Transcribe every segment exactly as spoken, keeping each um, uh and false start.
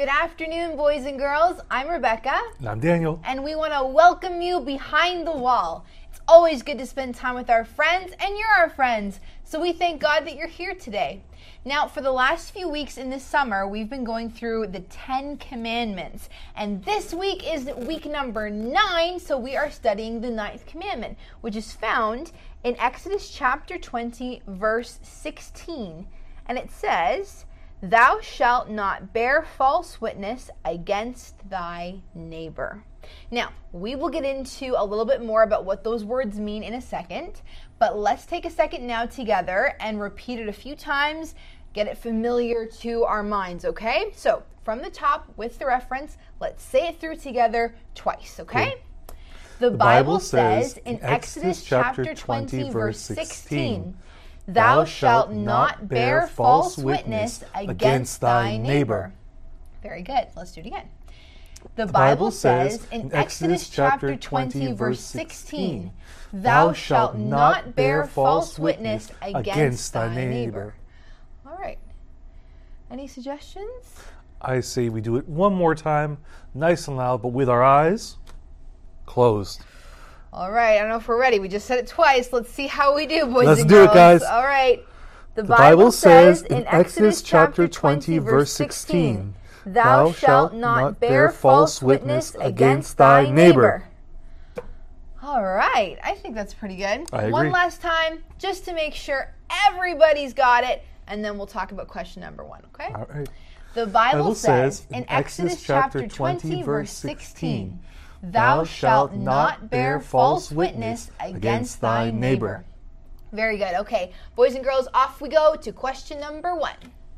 Good afternoon, boys and girls. I'm Rebecca. And I'm Daniel. And we want to welcome you behind the wall. It's always good to spend time with our friends, and you're our friends. So we thank God that you're here today. Now, for the last few weeks in this summer, we've been going through the Ten Commandments. And this week is week number nine, so we are studying the ninth commandment, which is found in Exodus chapter twenty, verse sixteen. And it says, "Thou shalt not bear false witness against thy neighbor." Now, we will get into a little bit more about what those words mean in a second, but let's take a second now together and repeat it a few times, get it familiar to our minds, okay? So, from the top with the reference, let's say it through together twice, okay? Cool. The, the Bible, Bible says says in in Exodus Exodus chapter chapter twenty, twenty, verse verse sixteen, sixteen, "Thou shalt not bear false witness against thy neighbor." Very good. Let's do it again. The, the Bible, Bible says in Exodus chapter twenty, verse sixteen, "Thou shalt not bear false witness against thy neighbor." All right. Any suggestions? I say we do it one more time, nice and loud, but with our eyes closed. All right. I don't know if we're ready. We just said it twice. Let's see how we do, boys Let's and do girls. it, guys. All right. The, The Bible, Bible says says in Exodus chapter twenty, verse sixteen, "Thou shalt not bear false witness against thy neighbor." All right. I think that's pretty good. I agree. One last time, just to make sure everybody's got it, and then we'll talk about question number one, okay? All right. The Bible, Bible says says in Exodus chapter twenty, verse sixteen, "Thou shalt not bear false witness against thy neighbor." Very good. Okay, boys and girls, off we go to question number one.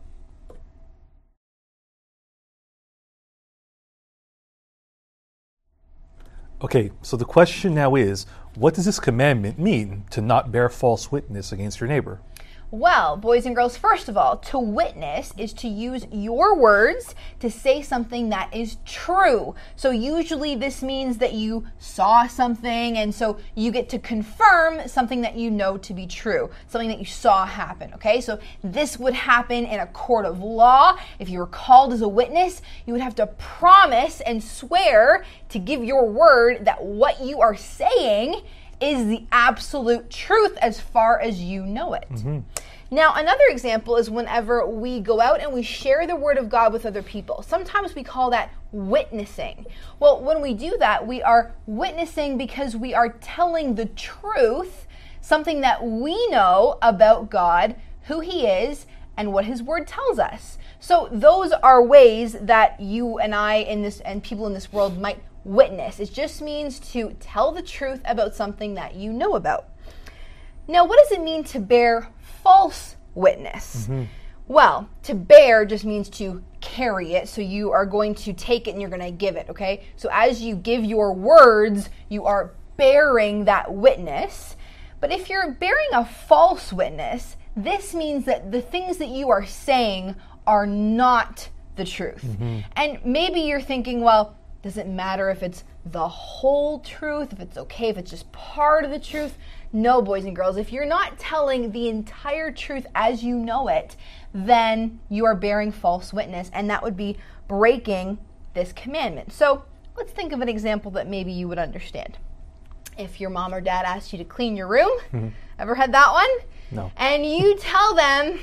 Okay, so the question now is, what does this commandment mean to not bear false witness against your neighbor? Well, boys and girls, first of all, to witness is to use your words to say something that is true. So usually this means that you saw something, and so you get to confirm something that you know to be true, something that you saw happen, okay? So this would happen in a court of law. If you were called as a witness, you would have to promise and swear to give your word that what you are saying is the absolute truth as far as you know it. Mm-hmm. Now, another example is whenever we go out and we share the word of God with other people. Sometimes we call that witnessing. Well, when we do that, we are witnessing because we are telling the truth, something that we know about God, who He is, and what His word tells us. So those are ways that you and I in this and people in this world might witness. It just means to tell the truth about something that you know about. Now, what does it mean to bear false witness? Mm-hmm. Well, to bear just means to carry it. So you are going to take it and you're going to give it, okay? So as you give your words, you are bearing that witness. But if you're bearing a false witness, this means that the things that you are saying are not the truth. Mm-hmm. And maybe you're thinking, well, does it matter if it's the whole truth, if it's okay, if it's just part of the truth? No, boys and girls, if you're not telling the entire truth as you know it, then you are bearing false witness, and that would be breaking this commandment. So let's think of an example that maybe you would understand. If your mom or dad asked you to clean your room, mm-hmm. Ever had that one? No. And you tell them,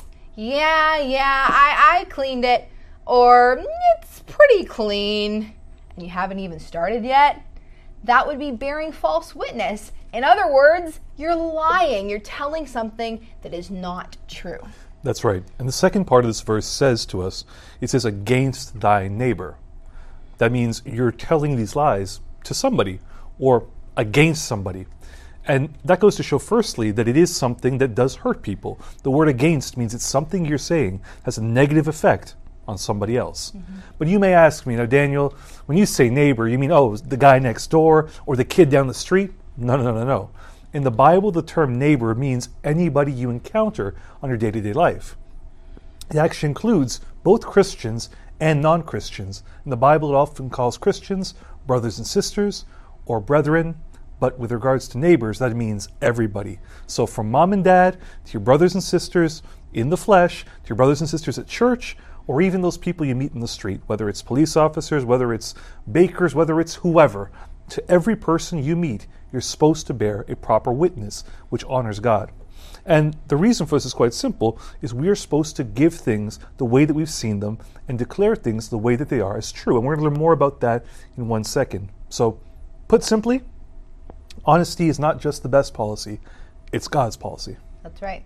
yeah, yeah, I, I cleaned it, or it's pretty clean, and you haven't even started yet, that would be bearing false witness. In other words, you're lying. You're telling something that is not true. That's right. And the second part of this verse says to us, it says, against thy neighbor. That means you're telling these lies to somebody or against somebody. And that goes to show, firstly, that it is something that does hurt people. The word against means it's something you're saying has a negative effect on somebody else. Mm-hmm. But you may ask me, now, Daniel, when you say neighbor, you mean, oh, the guy next door or the kid down the street? No, no, no, no. In the Bible, the term neighbor means anybody you encounter on your day-to-day life. It actually includes both Christians and non-Christians. In the Bible, it often calls Christians brothers and sisters or brethren, but with regards to neighbors, that means everybody. So from mom and dad to your brothers and sisters in the flesh, to your brothers and sisters at church, or even those people you meet in the street, whether it's police officers, whether it's bakers, whether it's whoever, to every person you meet, you're supposed to bear a proper witness, which honors God. And the reason for this is quite simple, is we are supposed to give things the way that we've seen them and declare things the way that they are as true. And we're going to learn more about that in one second. So, put simply, honesty is not just the best policy, it's God's policy. That's right.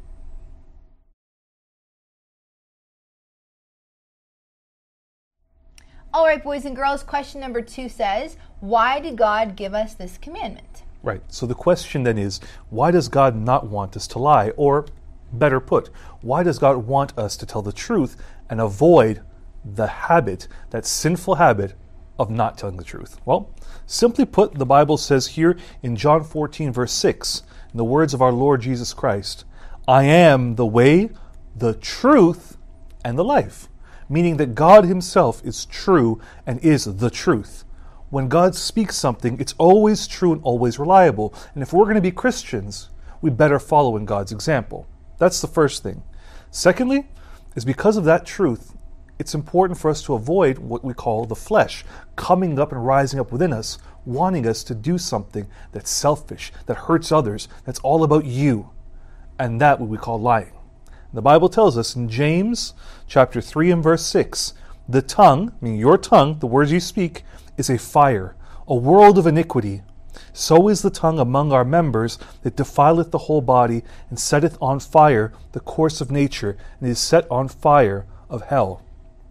All right, boys and girls, question number two says, why did God give us this commandment? Right. So the question then is, why does God not want us to lie? Or, better put, why does God want us to tell the truth and avoid the habit, that sinful habit of not telling the truth? Well, simply put, the Bible says here in John fourteen, verse six, in the words of our Lord Jesus Christ, I am the way, the truth, and the life. Meaning that God himself is true and is the truth. When God speaks something, it's always true and always reliable. And if we're going to be Christians, we better follow in God's example. That's the first thing. Secondly, is because of that truth, it's important for us to avoid what we call the flesh, coming up and rising up within us, wanting us to do something that's selfish, that hurts others, that's all about you. And that what we call lying. The Bible tells us in James chapter three and verse six, the tongue, meaning your tongue, the words you speak, is a fire, a world of iniquity. So is the tongue among our members, that defileth the whole body, and setteth on fire the course of nature, and is set on fire of hell.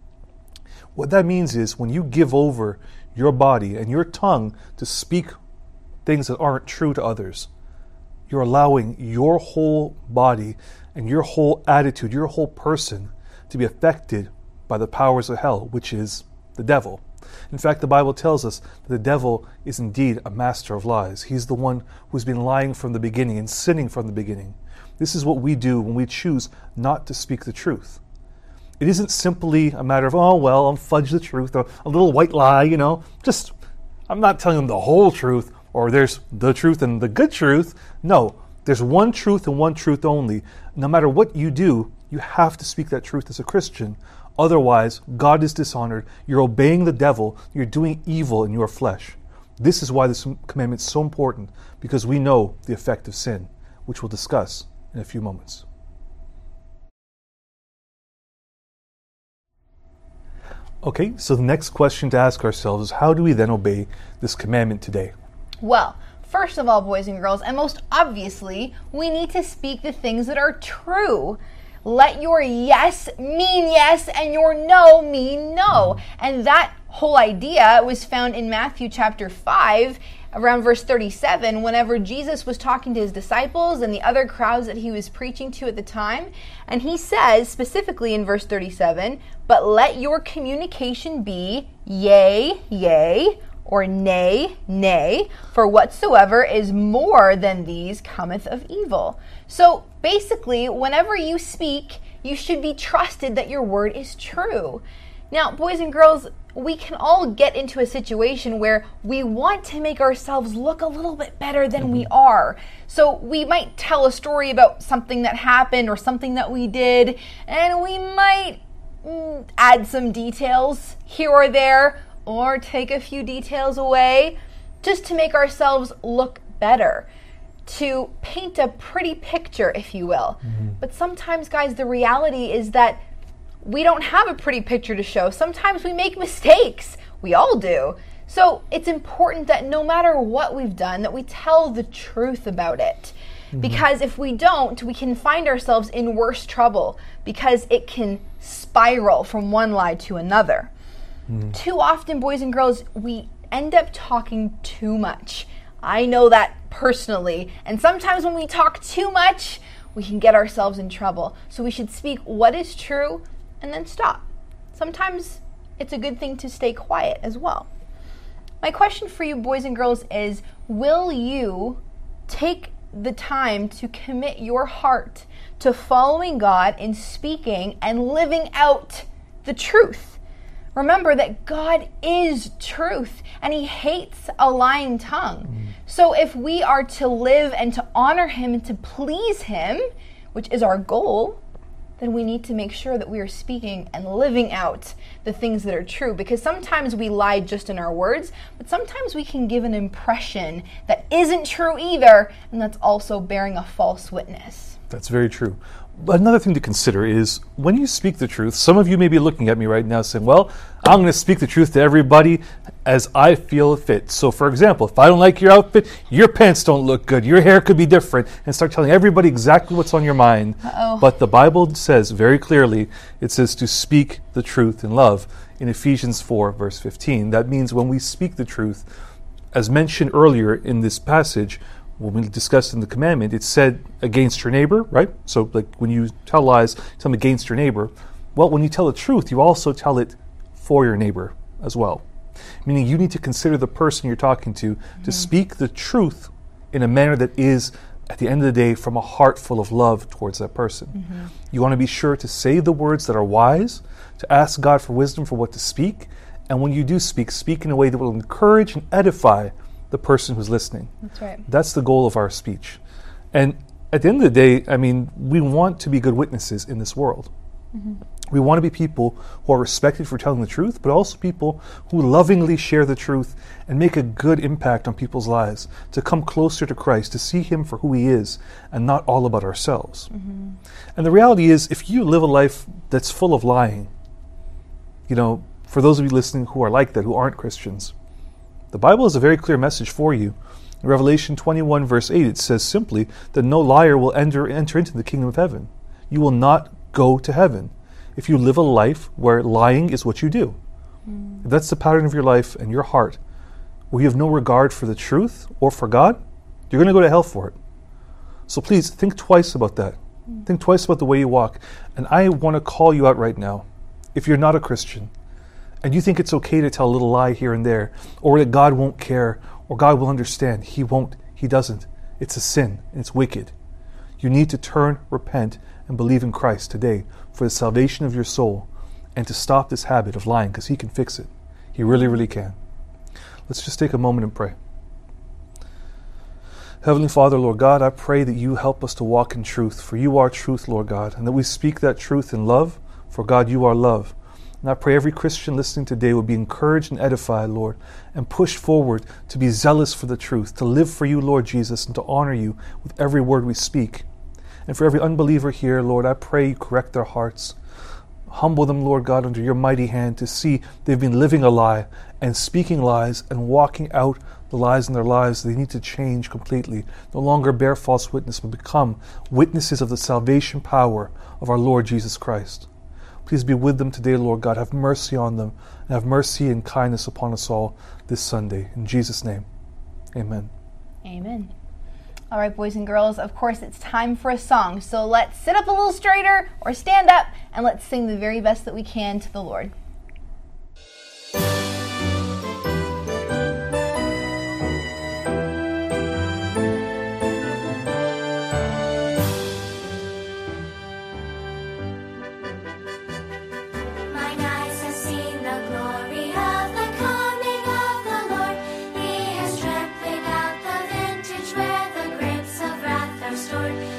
What that means is when you give over your body and your tongue to speak things that aren't true to others, you're allowing your whole body and your whole attitude, your whole person to be affected by the powers of hell, which is the devil. In fact, the Bible tells us that the devil is indeed a master of lies. He's the one who's been lying from the beginning and sinning from the beginning. This is what we do when we choose not to speak the truth. It isn't simply a matter of, oh, well, I'll fudge the truth, or a little white lie, you know. Just, I'm not telling them the whole truth, or there's the truth and the good truth. No, there's one truth and one truth only. No matter what you do, you have to speak that truth as a Christian. Otherwise, God is dishonored. You're obeying the devil. You're doing evil in your flesh. This is why this commandment is so important, because we know the effect of sin, which we'll discuss in a few moments. Okay, so the next question to ask ourselves is, how do we then obey this commandment today? Well, first of all, boys and girls, and most obviously, we need to speak the things that are true. Let your yes mean yes and your no mean no. And that whole idea was found in Matthew chapter five, around verse thirty-seven, whenever Jesus was talking to his disciples and the other crowds that he was preaching to at the time. And he says specifically in verse thirty-seven, but let your communication be yea, yea, or nay, nay, for whatsoever is more than these cometh of evil. So basically, whenever you speak, you should be trusted that your word is true. Now, boys and girls, we can all get into a situation where we want to make ourselves look a little bit better than mm-hmm. we are. So we might tell a story about something that happened or something that we did, and we might mm, add some details here or there, or take a few details away, just to make ourselves look better, to paint a pretty picture, if you will. Mm-hmm. But sometimes, guys, the reality is that we don't have a pretty picture to show. Sometimes we make mistakes. We all do. So it's important that no matter what we've done, that we tell the truth about it. Mm-hmm. Because if we don't, we can find ourselves in worse trouble, because it can spiral from one lie to another. Mm. Too often, boys and girls, we end up talking too much. I know that personally. And sometimes when we talk too much, we can get ourselves in trouble. So we should speak what is true and then stop. Sometimes it's a good thing to stay quiet as well. My question for you, boys and girls, is, will you take the time to commit your heart to following God in speaking and living out the truth? Remember that God is truth, and he hates a lying tongue. Mm. So if we are to live and to honor him and to please him, which is our goal, then we need to make sure that we are speaking and living out the things that are true. Because sometimes we lie just in our words, but sometimes we can give an impression that isn't true either, and that's also bearing a false witness. That's very true. Another thing to consider is when you speak the truth, some of you may be looking at me right now saying, well, I'm going to speak the truth to everybody as I feel fit. So for example, if I don't like your outfit, your pants don't look good, your hair could be different, and start telling everybody exactly what's on your mind. Uh-oh. But the Bible says very clearly, it says to speak the truth in love. In Ephesians four, verse fifteen, that means when we speak the truth, as mentioned earlier in this passage, when we discussed in the commandment, it said against your neighbor, right? So like when you tell lies, tell them against your neighbor. Well, when you tell the truth, you also tell it for your neighbor as well. Meaning you need to consider the person you're talking to, mm-hmm. to speak the truth in a manner that is, at the end of the day, from a heart full of love towards that person. Mm-hmm. You want to be sure to say the words that are wise, to ask God for wisdom for what to speak, and when you do speak, speak in a way that will encourage and edify the person who's listening. That's right. That's the goal of our speech. And at the end of the day, I mean, we want to be good witnesses in this world. Mm-hmm. We want to be people who are respected for telling the truth, but also people who lovingly share the truth and make a good impact on people's lives, to come closer to Christ, to see Him for who He is, and not all about ourselves. Mm-hmm. And the reality is, if you live a life that's full of lying, you know, for those of you listening who are like that, who aren't Christians, the Bible has a very clear message for you. In Revelation twenty-one, verse eight, it says simply that no liar will enter, enter into the kingdom of heaven. You will not go to heaven if you live a life where lying is what you do. Mm. If that's the pattern of your life and your heart, where you have no regard for the truth or for God, you're going to go to hell for it. So please, think twice about that. Mm. Think twice about the way you walk. And I want to call you out right now. If you're not a Christian, and you think it's okay to tell a little lie here and there, or that God won't care, or God will understand, He won't, He doesn't. It's a sin, and it's wicked. You need to turn, repent, and believe in Christ today for the salvation of your soul, and to stop this habit of lying, because He can fix it. He really, really can. Let's just take a moment and pray. Heavenly Father, Lord God, I pray that You help us to walk in truth, for You are truth, Lord God, and that we speak that truth in love, for God, You are love. And I pray every Christian listening today will be encouraged and edified, Lord, and pushed forward to be zealous for the truth, to live for You, Lord Jesus, and to honor You with every word we speak. And for every unbeliever here, Lord, I pray You correct their hearts. Humble them, Lord God, under Your mighty hand to see they've been living a lie and speaking lies and walking out the lies in their lives. They need to change completely. No longer bear false witness, but become witnesses of the salvation power of our Lord Jesus Christ. Please be with them today, Lord God. Have mercy on them, and have mercy and kindness upon us all this Sunday. In Jesus' name, amen. Amen. All right, boys and girls, of course, it's time for a song. So let's sit up a little straighter or stand up, and let's sing the very best that we can to the Lord.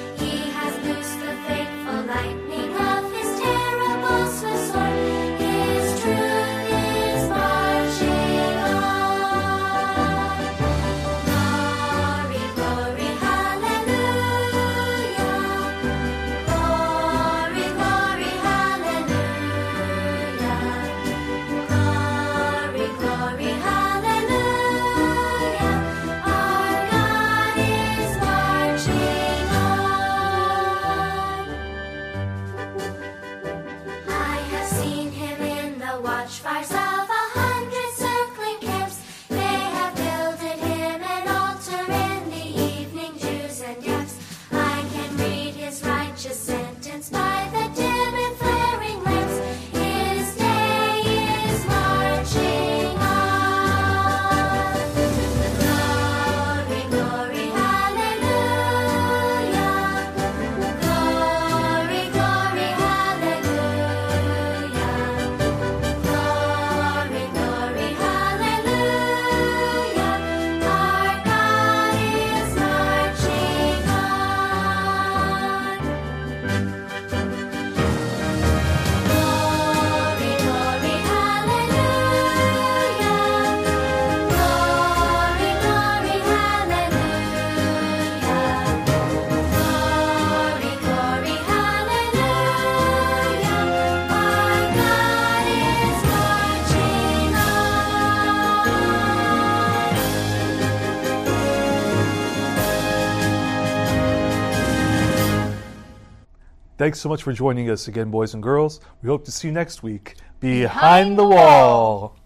Lightning of His terrible sword, His Thanks so much for joining us again, boys and girls. We hope to see you next week. Behind, Behind the the Wall. Wall.